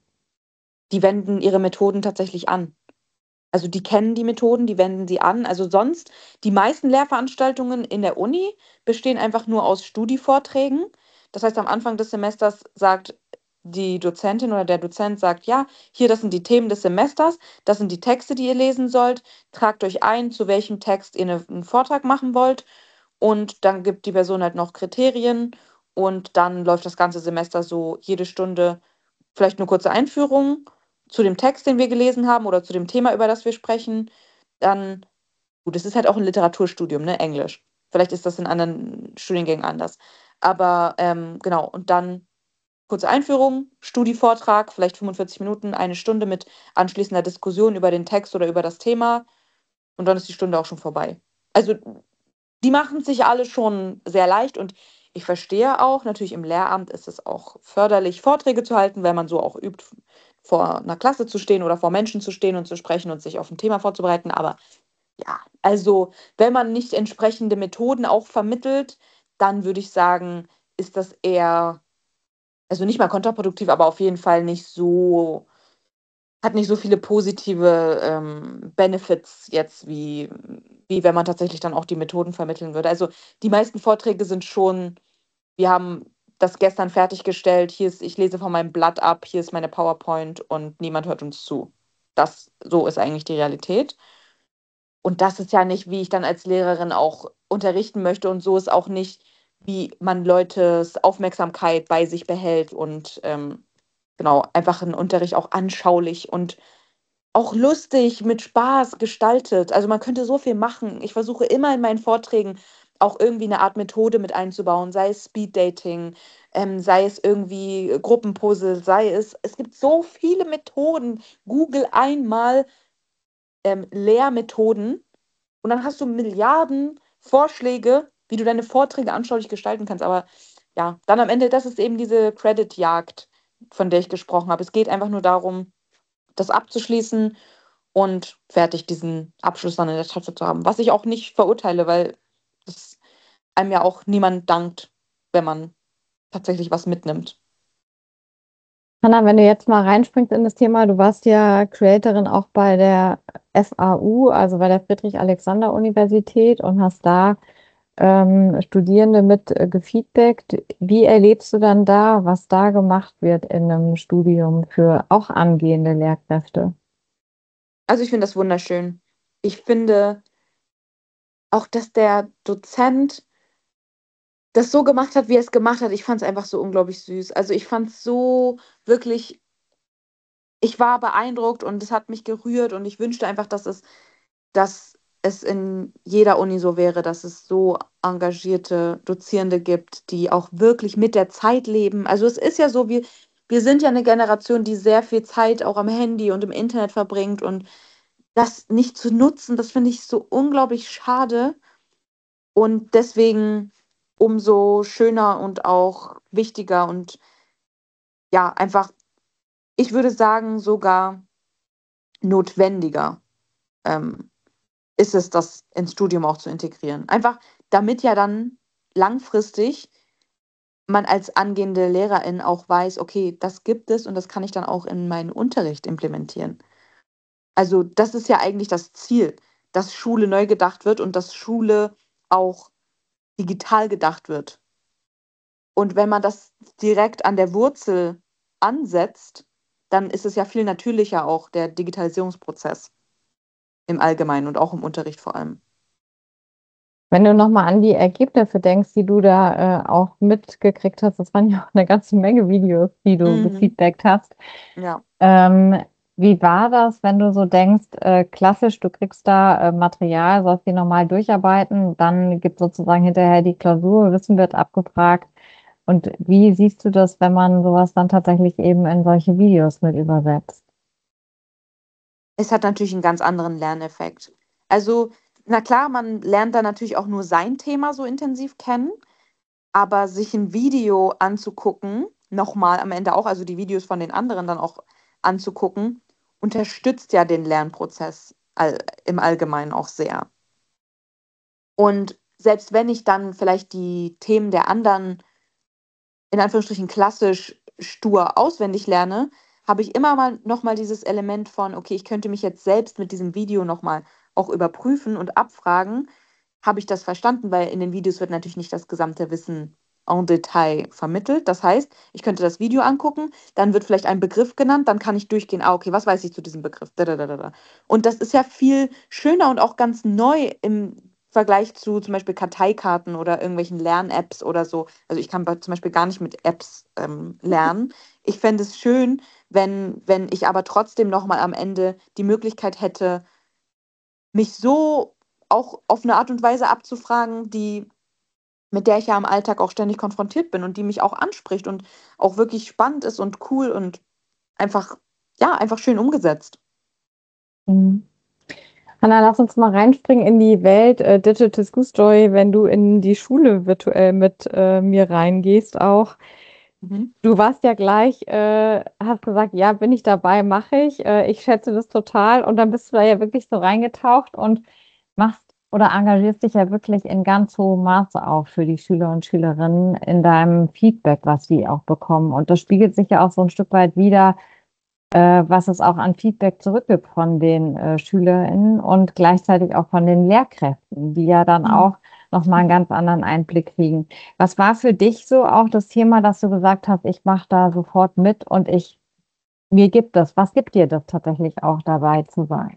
die wenden ihre Methoden tatsächlich an. Also die kennen die Methoden, die wenden sie an. Also sonst, die meisten Lehrveranstaltungen in der Uni bestehen einfach nur aus Studievorträgen. Das heißt, am Anfang des Semesters sagt die Dozentin oder der Dozent sagt, ja, hier, das sind die Themen des Semesters, das sind die Texte, die ihr lesen sollt. Tragt euch ein, zu welchem Text ihr ne- einen Vortrag machen wollt. Und dann gibt die Person halt noch Kriterien. Und dann läuft das ganze Semester so jede Stunde vielleicht eine kurze Einführung zu dem Text, den wir gelesen haben oder zu dem Thema, über das wir sprechen. Dann, gut, es ist halt auch ein Literaturstudium, ne, Englisch. Vielleicht ist das in anderen Studiengängen anders. Aber ähm, genau, und dann kurze Einführung, Studievortrag, vielleicht fünfundvierzig Minuten, eine Stunde mit anschließender Diskussion über den Text oder über das Thema. Und dann ist die Stunde auch schon vorbei. Also die machen es sich alle schon sehr leicht und ich verstehe auch, natürlich im Lehramt ist es auch förderlich, Vorträge zu halten, weil man so auch übt, vor einer Klasse zu stehen oder vor Menschen zu stehen und zu sprechen und sich auf ein Thema vorzubereiten. Aber ja, also wenn man nicht entsprechende Methoden auch vermittelt, dann würde ich sagen, ist das eher, also nicht mal kontraproduktiv, aber auf jeden Fall nicht so, hat nicht so viele positive ähm, Benefits jetzt, wie, wie wenn man tatsächlich dann auch die Methoden vermitteln würde. Also die meisten Vorträge sind schon, wir haben das gestern fertiggestellt, hier ist, ich lese von meinem Blatt ab, hier ist meine PowerPoint und niemand hört uns zu. Das, so ist eigentlich die Realität. Und das ist ja nicht, wie ich dann als Lehrerin auch unterrichten möchte und so ist auch nicht, wie man Leutes Aufmerksamkeit bei sich behält und ähm, genau, einfach einen Unterricht auch anschaulich und auch lustig, mit Spaß gestaltet. Also man könnte so viel machen. Ich versuche immer in meinen Vorträgen auch irgendwie eine Art Methode mit einzubauen, sei es Speeddating, ähm, sei es irgendwie Gruppenpuzzle, sei es, es gibt so viele Methoden. Google einmal ähm, Lehrmethoden und dann hast du Milliarden Vorschläge, wie du deine Vorträge anschaulich gestalten kannst. Aber ja, dann am Ende, das ist eben diese Credit-Jagd, von der ich gesprochen habe. Es geht einfach nur darum, das abzuschließen und fertig diesen Abschluss dann in der Tasche zu haben. Was ich auch nicht verurteile, weil das einem ja auch niemand dankt, wenn man tatsächlich was mitnimmt. Hanna, wenn du jetzt mal reinspringst in das Thema, du warst ja Creatorin auch bei der F A U, also bei der Friedrich-Alexander-Universität und hast da ähm, Studierende mit äh, gefeedbackt. Wie erlebst du dann da, was da gemacht wird in einem Studium für auch angehende Lehrkräfte? Also ich finde das wunderschön. Ich finde auch, dass der Dozent das so gemacht hat, wie er es gemacht hat. Ich fand es einfach so unglaublich süß. Also ich fand es so wirklich, ich war beeindruckt und es hat mich gerührt und ich wünschte einfach, dass es, dass es in jeder Uni so wäre, dass es so engagierte Dozierende gibt, die auch wirklich mit der Zeit leben. Also es ist ja so, wir, wir sind ja eine Generation, die sehr viel Zeit auch am Handy und im Internet verbringt und das nicht zu nutzen, das finde ich so unglaublich schade und deswegen umso schöner und auch wichtiger und ja, einfach, ich würde sagen, sogar notwendiger ähm, ist es, das ins Studium auch zu integrieren. Einfach, damit ja dann langfristig man als angehende Lehrerin auch weiß, okay, das gibt es und das kann ich dann auch in meinen Unterricht implementieren. Also das ist ja eigentlich das Ziel, dass Schule neu gedacht wird und dass Schule auch digital gedacht wird. Und wenn man das direkt an der Wurzel ansetzt, dann ist es ja viel natürlicher auch der Digitalisierungsprozess im Allgemeinen und auch im Unterricht vor allem. Wenn du nochmal an die Ergebnisse denkst, die du da äh, auch mitgekriegt hast, das waren ja auch eine ganze Menge Videos, die du Mhm. gefeedbackt hast. Ja. Ähm, Wie war das, wenn du so denkst, äh, klassisch, du kriegst da äh, Material, sollst die nochmal durcharbeiten, dann gibt sozusagen hinterher die Klausur, Wissen wird abgefragt. Und wie siehst du das, wenn man sowas dann tatsächlich eben in solche Videos mit übersetzt? Es hat natürlich einen ganz anderen Lerneffekt. Also, na klar, man lernt da natürlich auch nur sein Thema so intensiv kennen, aber sich ein Video anzugucken, nochmal am Ende auch, also die Videos von den anderen dann auch anzugucken, unterstützt ja den Lernprozess all im Allgemeinen auch sehr. Und selbst wenn ich dann vielleicht die Themen der anderen in Anführungsstrichen klassisch stur auswendig lerne, habe ich immer mal noch mal dieses Element von: „Okay, ich könnte mich jetzt selbst mit diesem Video noch mal auch überprüfen und abfragen: Habe ich das verstanden?“ Weil in den Videos wird natürlich nicht das gesamte Wissen en Detail vermittelt. Das heißt, ich könnte das Video angucken, dann wird vielleicht ein Begriff genannt, dann kann ich durchgehen: „Ah, okay, was weiß ich zu diesem Begriff? Da, da, da, da, da.“ Und das ist ja viel schöner und auch ganz neu im Vergleich zu zum Beispiel Karteikarten oder irgendwelchen Lern-Apps oder so. Also, ich kann bei zum Beispiel gar nicht mit Apps, ähm, lernen. Ich fände es schön, wenn wenn ich aber trotzdem noch mal am Ende die Möglichkeit hätte, mich so auch auf eine Art und Weise abzufragen, die mit der ich ja im Alltag auch ständig konfrontiert bin und die mich auch anspricht und auch wirklich spannend ist und cool und einfach ja, einfach schön umgesetzt. Mhm. Hanna, lass uns mal reinspringen in die Welt äh, Digital School Story, wenn du in die Schule virtuell mit äh, mir reingehst auch. Mhm. Du warst ja gleich, äh, hast gesagt, ja, bin ich dabei, mache ich. Äh, ich schätze das total. Und dann bist du da ja wirklich so reingetaucht und machst oder engagierst dich ja wirklich in ganz hohem Maße auch für die Schüler und Schülerinnen in deinem Feedback, was die auch bekommen. Und das spiegelt sich ja auch so ein Stück weit wider, äh, was es auch an Feedback zurückgibt von den äh, SchülerInnen und gleichzeitig auch von den Lehrkräften, die ja dann Mhm. auch nochmal einen ganz anderen Einblick kriegen. Was war für dich so auch das Thema, dass du gesagt hast, ich mache da sofort mit und ich, mir gibt das, was gibt dir das tatsächlich auch dabei zu sein?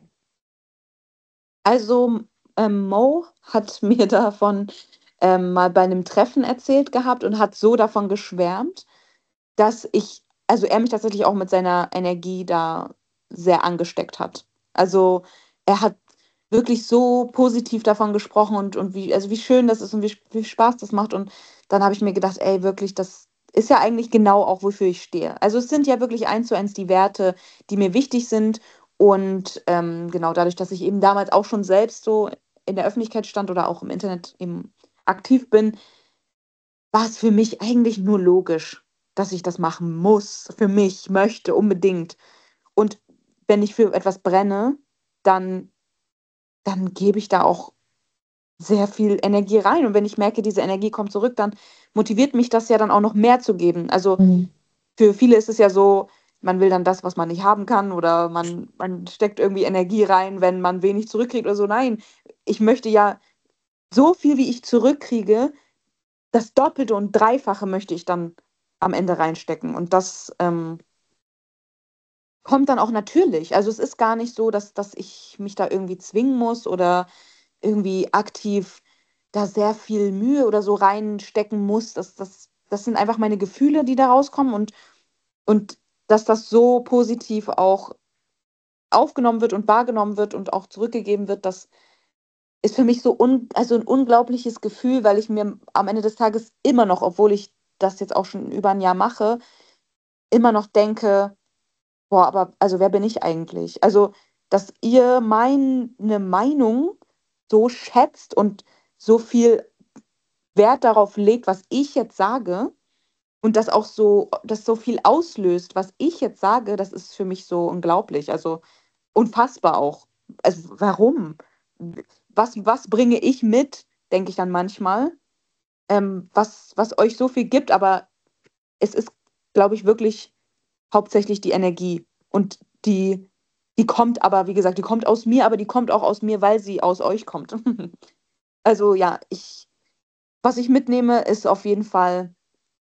Also, ähm, Mo hat mir davon, ähm, mal bei einem Treffen erzählt gehabt und hat so davon geschwärmt, dass ich also, er mich tatsächlich auch mit seiner Energie da sehr angesteckt hat. Also, er hat wirklich so positiv davon gesprochen und und wie also, wie schön das ist und wie sp wie Spaß das macht. Und dann habe ich mir gedacht: „Ey, wirklich, das ist ja eigentlich genau auch, wofür ich stehe.“ Also, es sind ja wirklich eins zu eins die Werte, die mir wichtig sind. Und, ähm, genau dadurch, dass ich eben damals auch schon selbst so in der Öffentlichkeit stand oder auch im Internet eben aktiv bin, war es für mich eigentlich nur logisch, dass ich das machen muss, für mich, möchte, unbedingt. Und wenn ich für etwas brenne, dann dann gebe ich da auch sehr viel Energie rein. Und wenn ich merke, diese Energie kommt zurück, dann motiviert mich das ja dann auch noch mehr zu geben. Also, Mhm. für viele ist es ja so, man will dann das, was man nicht haben kann, oder man man steckt irgendwie Energie rein, wenn man wenig zurückkriegt oder so. Nein, ich möchte ja so viel, wie ich zurückkriege, das Doppelte und Dreifache möchte ich dann am Ende reinstecken. Und das, ähm, kommt dann auch natürlich. Also, es ist gar nicht so, dass dass ich mich da irgendwie zwingen muss oder irgendwie aktiv da sehr viel Mühe oder so reinstecken muss. Das das das sind einfach meine Gefühle, die da rauskommen, und und dass das so positiv auch aufgenommen wird und wahrgenommen wird und auch zurückgegeben wird, das ist für mich so un also 'n unglaubliches Gefühl, weil ich mir am Ende des Tages immer noch, obwohl ich das jetzt auch schon über 'n Jahr mache, immer noch denke: „Boah, aber also, wer bin ich eigentlich?“ Also, dass ihr meine Meinung so schätzt und so viel Wert darauf legt, was ich jetzt sage, und das auch so das so viel auslöst, was ich jetzt sage, das ist für mich so unglaublich. Also, unfassbar auch. Also, warum? W was was bringe ich mit, denke ich dann manchmal, ähm, was was euch so viel gibt, aber es ist, glaube ich, wirklich hauptsächlich die Energie, und die die kommt aber, wie gesagt, die kommt aus mir, aber die kommt auch aus mir, weil sie aus euch kommt. Also, ja, ich was ich mitnehme, ist auf jeden Fall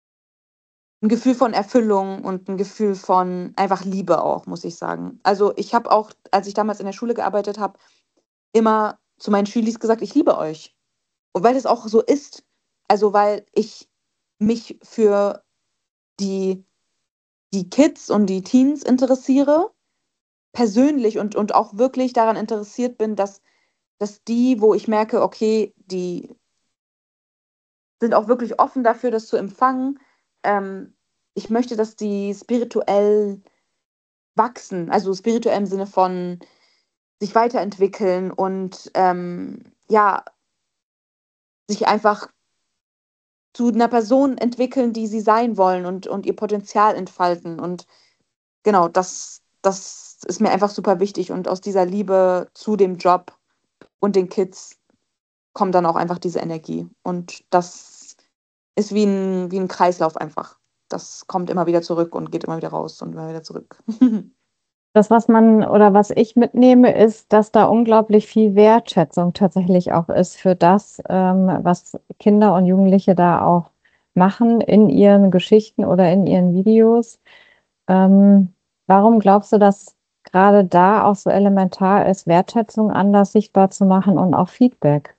'n Gefühl von Erfüllung und 'n Gefühl von einfach Liebe auch, muss ich sagen. Also, ich habe auch, als ich damals in der Schule gearbeitet habe, immer zu meinen Schülis gesagt: „Ich liebe euch.“ Und weil das auch so ist. Also, weil ich mich für die die Kids und die Teens interessiere persönlich und, und auch wirklich daran interessiert bin, dass, dass die, wo ich merke, okay, die sind auch wirklich offen dafür, das zu empfangen. Ähm, ich möchte, dass die spirituell wachsen, also spirituell im Sinne von sich weiterentwickeln und ähm, ja, sich einfach zu einer Person entwickeln, die sie sein wollen und, und ihr Potenzial entfalten. Und genau, das, das ist mir einfach super wichtig. Und aus dieser Liebe zu dem Job und den Kids kommt dann auch einfach diese Energie. Und das ist wie ein, wie ein Kreislauf einfach. Das kommt immer wieder zurück und geht immer wieder raus und immer wieder zurück. Das, was man oder was ich mitnehme, ist, dass da unglaublich viel Wertschätzung tatsächlich auch ist für das, ähm, was Kinder und Jugendliche da auch machen in ihren Geschichten oder in ihren Videos. Ähm, warum glaubst du, dass gerade da auch so elementar ist, Wertschätzung anders sichtbar zu machen und auch Feedback?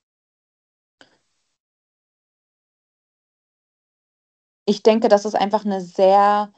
Ich denke, dass es einfach eine sehr,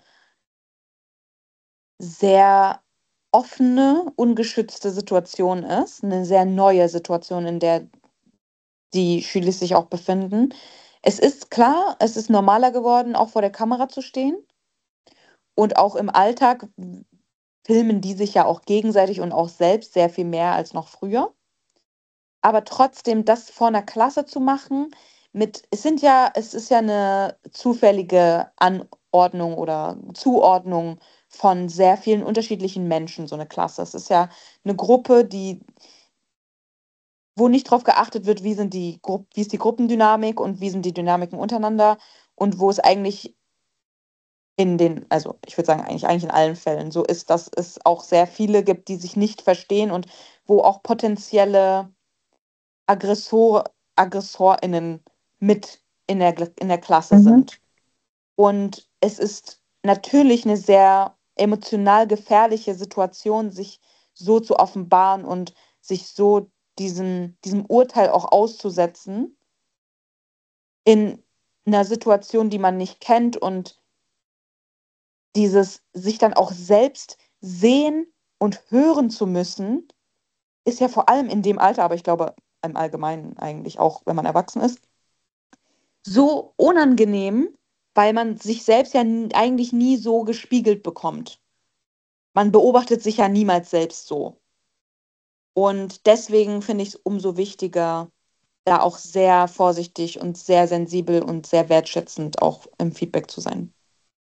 sehr offene, ungeschützte Situation ist. Eine sehr neue Situation, in der die Schüler sich auch befinden. Es ist klar, es ist normaler geworden, auch vor der Kamera zu stehen. Und auch im Alltag filmen die sich ja auch gegenseitig und auch selbst sehr viel mehr als noch früher. Aber trotzdem, das vor einer Klasse zu machen, mit, es sind ja, es ist ja eine zufällige Anordnung oder Zuordnung von sehr vielen unterschiedlichen Menschen, so eine Klasse. Es ist ja eine Gruppe, die, wo nicht darauf geachtet wird, wie sind die Gru wie ist die Gruppendynamik und wie sind die Dynamiken untereinander und wo es eigentlich in den, also ich würde sagen, eigentlich, eigentlich in allen Fällen so ist, dass es auch sehr viele gibt, die sich nicht verstehen und wo auch potenzielle Aggressor, AggressorInnen mit in der, Gl- in der Klasse Mhm. sind. Und es ist natürlich eine sehr emotional gefährliche Situation, sich so zu offenbaren und sich so diesem, diesem Urteil auch auszusetzen in einer Situation, die man nicht kennt und dieses sich dann auch selbst sehen und hören zu müssen, ist ja vor allem in dem Alter, aber ich glaube im Allgemeinen eigentlich auch, wenn man erwachsen ist, so unangenehm, weil man sich selbst ja n- eigentlich nie so gespiegelt bekommt. Man beobachtet sich ja niemals selbst so. Und deswegen finde ich es umso wichtiger, da auch sehr vorsichtig und sehr sensibel und sehr wertschätzend auch im Feedback zu sein.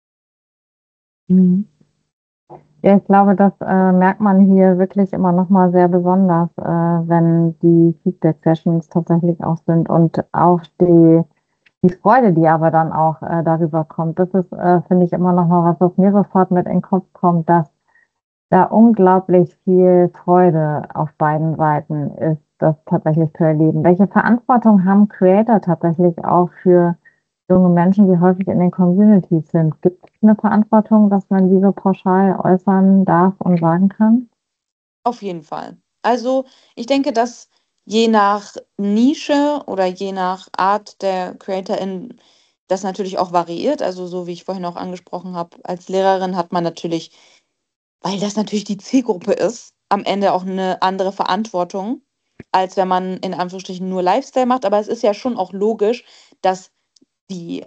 Mhm. Ja, ich glaube, das äh, merkt man hier wirklich immer noch mal sehr besonders, äh, wenn die Feedback-Sessions tatsächlich auch sind und auch die, die Freude, die aber dann auch äh, darüber kommt. Das ist, äh, finde ich, immer noch mal was, was mir sofort mit in den Kopf kommt, dass da unglaublich viel Freude auf beiden Seiten ist, das tatsächlich zu erleben. Welche Verantwortung haben Creator tatsächlich auch für junge Menschen, die häufig in den Communities sind? Gibt es eine Verantwortung, dass man diese pauschal äußern darf und sagen kann? Auf jeden Fall. Also ich denke, dass je nach Nische oder je nach Art der CreatorIn das natürlich auch variiert. Also so wie ich vorhin auch angesprochen habe, als Lehrerin hat man natürlich, weil das natürlich die Zielgruppe ist, am Ende auch eine andere Verantwortung, als wenn man in Anführungsstrichen nur Lifestyle macht. Aber es ist ja schon auch logisch, dass die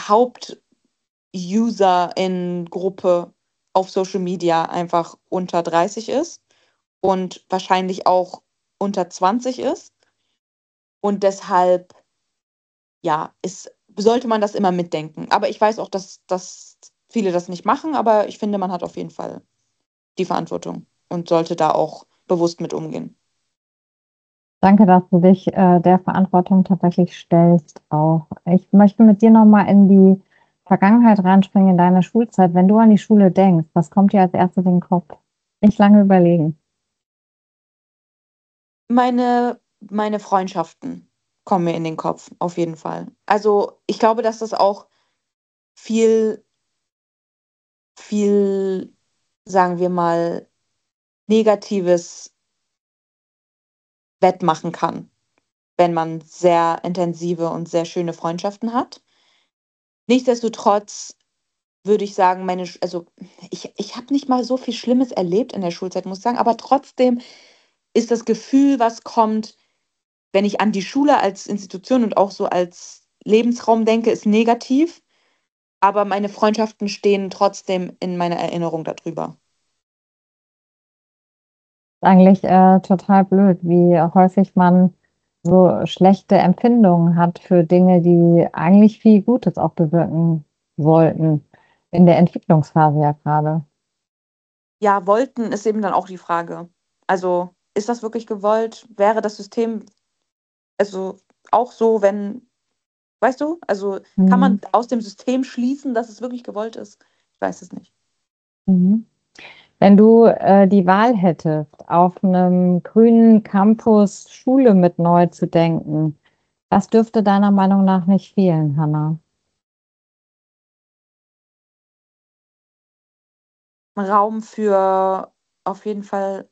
Haupt-User-in-Gruppe auf Social Media einfach unter dreißig ist und wahrscheinlich auch unter zwanzig ist. Und deshalb, ja, ist, sollte man das immer mitdenken. Aber ich weiß auch, dass, dass viele das nicht machen, aber ich finde, man hat auf jeden Fall die Verantwortung und sollte da auch bewusst mit umgehen. Danke, dass du dich äh, der Verantwortung tatsächlich stellst auch. Ich möchte mit dir nochmal in die Vergangenheit reinspringen, in deine Schulzeit. Wenn du an die Schule denkst, was kommt dir als erstes in den Kopf? Nicht lange überlegen. Meine, meine Freundschaften kommen mir in den Kopf, auf jeden Fall. Also ich glaube, dass das auch viel, viel, sagen wir mal, Negatives wettmachen kann, wenn man sehr intensive und sehr schöne Freundschaften hat. Nichtsdestotrotz würde ich sagen, meine, Sch- also ich, ich habe nicht mal so viel Schlimmes erlebt in der Schulzeit, muss ich sagen, aber trotzdem ist das Gefühl, was kommt, wenn ich an die Schule als Institution und auch so als Lebensraum denke, ist negativ, aber meine Freundschaften stehen trotzdem in meiner Erinnerung darüber. Eigentlich äh, total blöd, wie häufig man so schlechte Empfindungen hat für Dinge, die eigentlich viel Gutes auch bewirken sollten. In der Entwicklungsphase ja gerade. Ja, wollten ist eben dann auch die Frage. Also, ist das wirklich gewollt? Wäre das System also auch so, wenn, weißt du, also kann Mhm. man aus dem System schließen, dass es wirklich gewollt ist? Ich weiß es nicht. Mhm. Wenn du äh, die Wahl hättest, auf einem grünen Campus Schule mit neu zu denken, was dürfte deiner Meinung nach nicht fehlen, Hanna? Raum für auf jeden Fall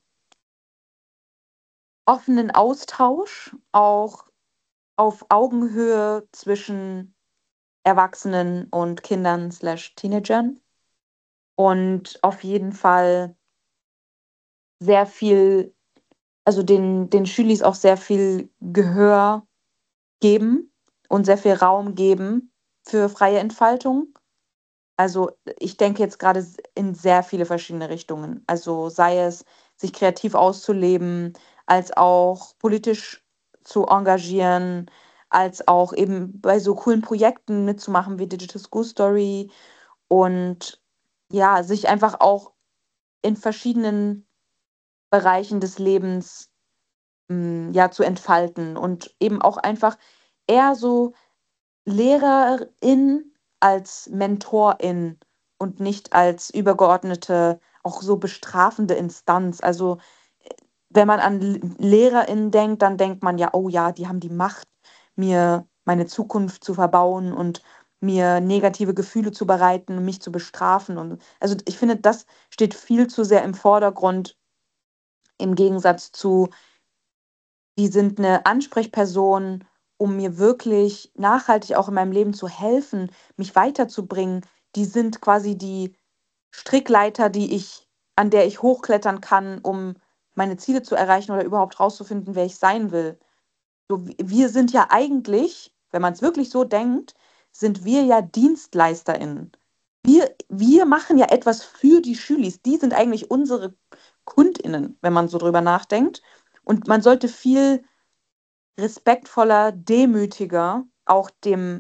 offenen Austausch, auch auf Augenhöhe zwischen Erwachsenen und Kindern slash Teenagern und auf jeden Fall sehr viel, also den, den Schülis auch sehr viel Gehör geben und sehr viel Raum geben für freie Entfaltung. Also ich denke jetzt gerade s- in sehr viele verschiedene Richtungen. Also sei es, sich kreativ auszuleben, als auch politisch zu engagieren, als auch eben bei so coolen Projekten mitzumachen wie Digital School Story und ja, sich einfach auch in verschiedenen Bereichen des Lebens mm, ja zu entfalten und eben auch einfach eher so Lehrerin als Mentorin und nicht als übergeordnete, auch so bestrafende Instanz. Also wenn man an L- LehrerInnen denkt, dann denkt man ja, oh ja, die haben die Macht, mir meine Zukunft zu verbauen und mir negative Gefühle zu bereiten, mich zu bestrafen. Und also ich finde, das steht viel zu sehr im Vordergrund im Gegensatz zu, die sind eine Ansprechperson, um mir wirklich nachhaltig auch in meinem Leben zu helfen, mich weiterzubringen. Die sind quasi die Strickleiter, die ich, an der ich hochklettern kann, um meine Ziele zu erreichen oder überhaupt rauszufinden, wer ich sein will. So, w- wir sind ja eigentlich, wenn man es wirklich so denkt, sind wir ja DienstleisterInnen. Wir, wir machen ja etwas für die Schülis. Die sind eigentlich unsere KundInnen, wenn man so drüber nachdenkt. Und man sollte viel respektvoller, demütiger auch dem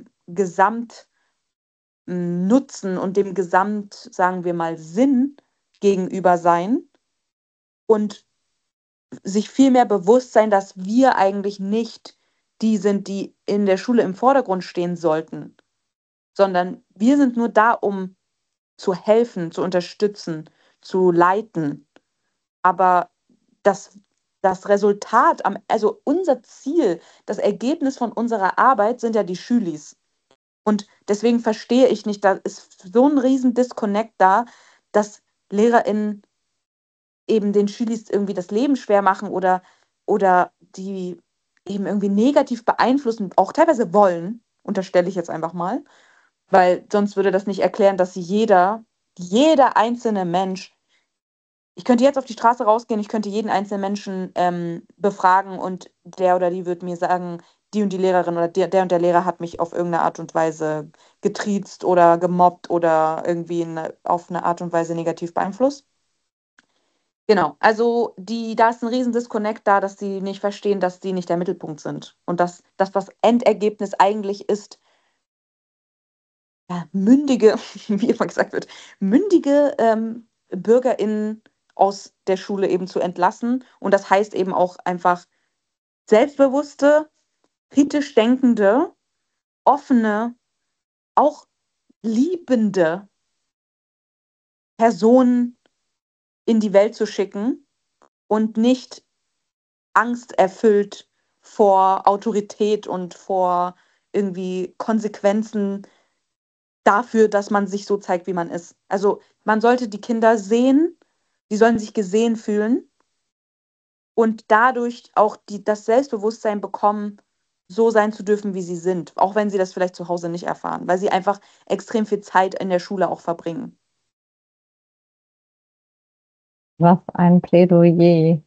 Gesamtnutzen und dem Gesamt, sagen wir mal, Sinn gegenüber sein und sich viel mehr bewusst sein, dass wir eigentlich nicht die sind, die in der Schule im Vordergrund stehen sollten, sondern wir sind nur da, um zu helfen, zu unterstützen, zu leiten. Aber das, das Resultat, am, also unser Ziel, das Ergebnis von unserer Arbeit sind ja die Schülis. Und deswegen verstehe ich nicht, da ist so ein riesen Disconnect da, dass LehrerInnen eben den Schülis irgendwie das Leben schwer machen oder, oder die eben irgendwie negativ beeinflussen, auch teilweise wollen, unterstelle ich jetzt einfach mal, weil sonst würde das nicht erklären, dass jeder, jeder einzelne Mensch, ich könnte jetzt auf die Straße rausgehen, ich könnte jeden einzelnen Menschen ähm, befragen und der oder die wird mir sagen, die und die Lehrerin oder der, der und der Lehrer hat mich auf irgendeine Art und Weise getriezt oder gemobbt oder irgendwie in, auf eine Art und Weise negativ beeinflusst. Genau, also die, da ist ein riesen Disconnect da, dass die nicht verstehen, dass die nicht der Mittelpunkt sind und dass, dass das Endergebnis eigentlich ist, ja, mündige, wie immer gesagt wird, mündige ähm, BürgerInnen aus der Schule eben zu entlassen. Und das heißt eben auch einfach selbstbewusste, kritisch denkende, offene, auch liebende Personen in die Welt zu schicken und nicht angsterfüllt vor Autorität und vor irgendwie Konsequenzen dafür, dass man sich so zeigt, wie man ist. Also man sollte die Kinder sehen, die sollen sich gesehen fühlen und dadurch auch die, das Selbstbewusstsein bekommen, so sein zu dürfen, wie sie sind, auch wenn sie das vielleicht zu Hause nicht erfahren, weil sie einfach extrem viel Zeit in der Schule auch verbringen. Was ein Plädoyer.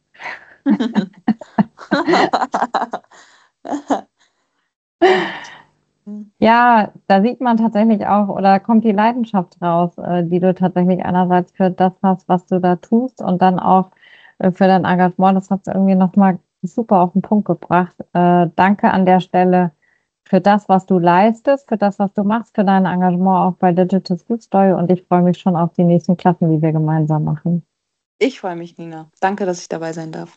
Ja, da sieht man tatsächlich auch, oder kommt die Leidenschaft raus, äh, die du tatsächlich einerseits für das hast, was du da tust, und dann auch äh, für dein Engagement. Das hast du irgendwie nochmal super auf den Punkt gebracht. Äh, danke an der Stelle für das, was du leistest, für das, was du machst, für dein Engagement auch bei Digital School Story, und ich freue mich schon auf die nächsten Klassen, die wir gemeinsam machen. Ich freue mich, Nina. Danke, dass ich dabei sein darf.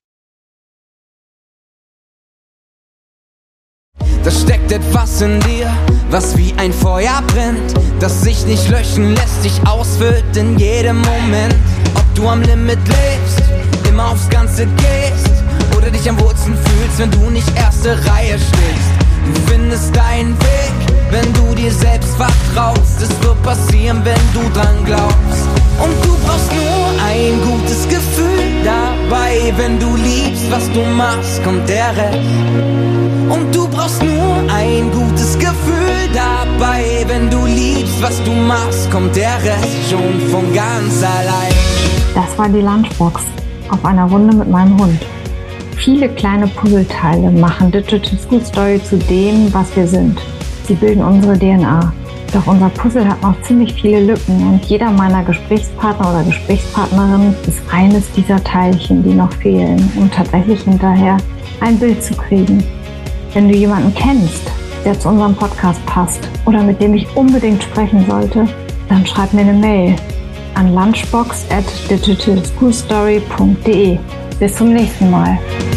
Da steckt etwas in dir, was wie ein Feuer brennt, das sich nicht löschen lässt, dich ausfüllt in jedem Moment. Ob du am Limit lebst, immer aufs Ganze gehst, oder dich am wohlsten fühlst, wenn du nicht erste Reihe stehst. Du findest deinen Weg, wenn du dir selbst vertraust. Es wird passieren, wenn du dran glaubst. Und du brauchst nur ein gutes Gefühl dabei. Wenn du liebst, was du machst, kommt der Rest. Und du brauchst nur ein gutes Gefühl dabei. Wenn du liebst, was du machst, kommt der Rest schon von ganz allein. Das war die Lunchbox auf einer Runde mit meinem Hund. Viele kleine Puzzleteile machen Digital School Story zu dem, was wir sind. Sie bilden unsere D N A. Doch unser Puzzle hat noch ziemlich viele Lücken, und jeder meiner Gesprächspartner oder Gesprächspartnerin ist eines dieser Teilchen, die noch fehlen, um tatsächlich hinterher ein Bild zu kriegen. Wenn du jemanden kennst, der zu unserem Podcast passt oder mit dem ich unbedingt sprechen sollte, dann schreib mir eine Mail an lunchbox at digital school story punkt de. Bis zum nächsten Mal.